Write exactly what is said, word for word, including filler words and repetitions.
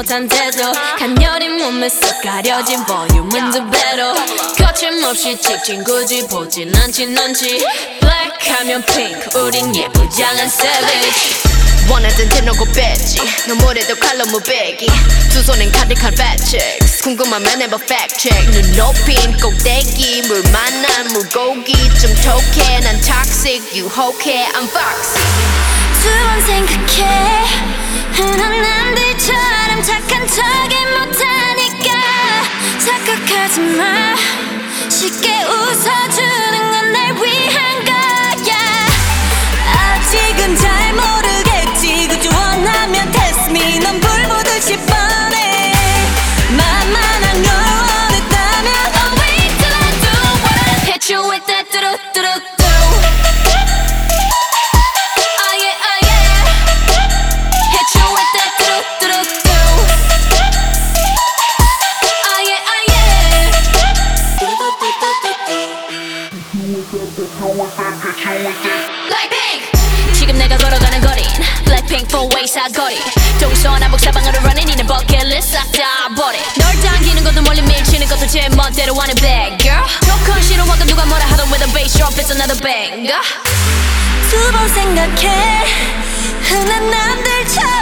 못한 태도 간녀린 몸에 쏙 가려진 볼륨은 두 배로 거침없이 찍힌 굳이 보진 않지 넌지 Black 하면 pink 우린 예쁘장한 savage 원하던 대놓고 뺐지 너무래도 칼로 무배기 두 손엔 카드칼 배치ks 궁금하면 해봐 fact check 눈 높인 꼭대기 물 만난 물고기 좀 톡해 난 toxic 유혹해 I'm foxy 두 번 생각해 흔한 남들처럼 착한 척이 못하니까 착각하지 마 쉽게 웃어주는 건 날 위한 거야 아직은 잘 모르겠지 그저 원하면 test me 넌 불 보듯이 뻔해 만만한 걸 원했다면 I'll wait till I do what I hit you with that 뚜루뚜루뚜 지금 내가 걸어가는 거린 Blackpink four-way 사거리 동서남북 사방으로 running 이는 버킷리스트 싹 다 버려 널 당기는 것도 멀리 밀치는 것도 제 멋대로 하는 bad girl 조건 싫어하고 누가 뭐라 하던 with a bass drop it's another banger 두 번 생각해 흔한 남들처럼